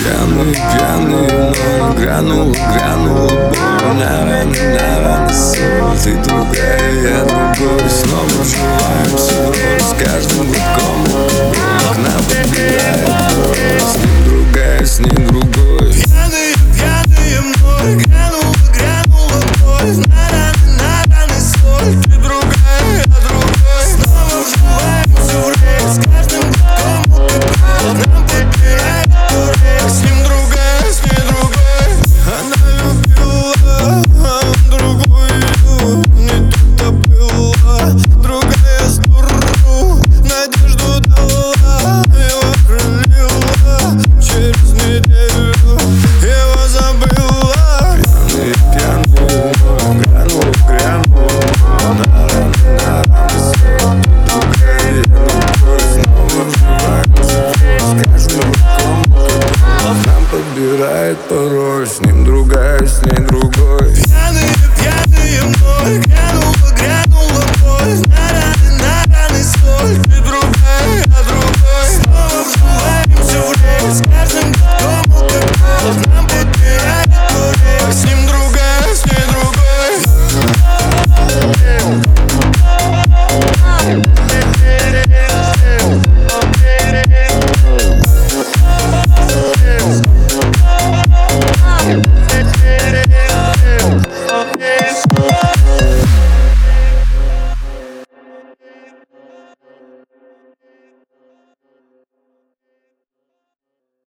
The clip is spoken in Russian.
Пьяный, но грянула боль. На раны соль. Ты другая, я другой. Снова вживаемся в роль. С каждым глотком к нам подбирает боль. С ним другая, с ним другой. Пьяные мной. Грянула боль. На раны соль. Ты другая, я другой. Снова вживаемся в роль. С каждым глотком к нам подбирает боль. С ним другая, с ней другой. Она любила другую, не тут-то было. Другая сторону надежду дала, его хранила. Через неделю его забыла. Пьяный, грянула на раны соль. Другая, я другой. Снова вживаемся в роль. С каждым глотком к нам подбирает порой.